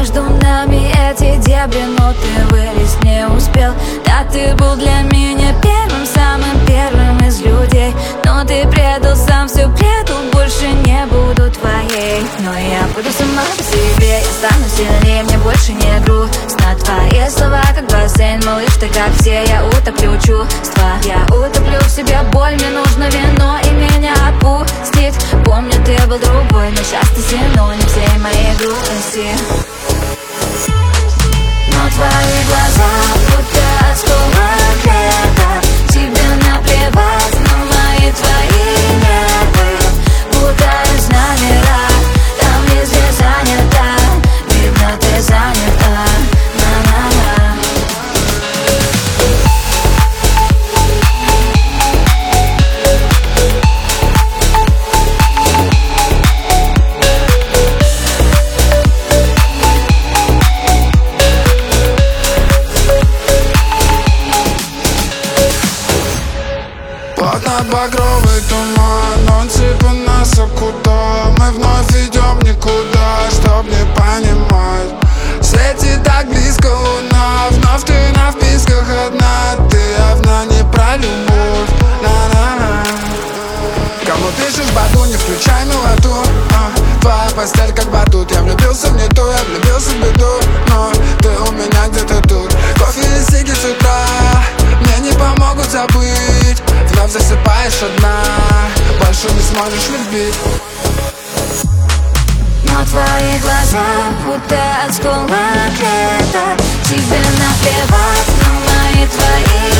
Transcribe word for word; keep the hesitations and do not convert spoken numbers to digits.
между нами эти дебри, но ты вылезть не успел. Да, ты был для меня первым, самым первым из людей, но ты предал, сам все предал, больше не буду твоей. Но я буду сама по себе, я стану сильнее, мне больше не грустно. Твои слова как бассейн, малыш, ты как все, я утоплю чувства. Я утоплю в себе боль, мне нужно вино и меня отпустит. Помню, ты был другой, но сейчас ты синоним всей моей грусти. Но твои глаза будто осколок лета, тебе наплевать на мои твои нервы. Путаюсь на мира, там везде занято, видно, ты занята. На-на-на. Багровый туман, он типа нас окутал. Мы вновь идем никуда, чтоб не понимать. Светит так близко луна, вновь ты на вписках одна. Ты явно не про любовь, на-на-на. Кому пишешь баду, не включай мелоту, а. Твоя постель как батут, я влюбился в не ту, я влюбился в беду. Но ты у меня где-то тут, кофе и сиги с утра мне не помогут забыть. Вновь засыпаешь одна, больше не сможешь любить. Но твои глаза будто осколок лета, тебе наплевать на мои твои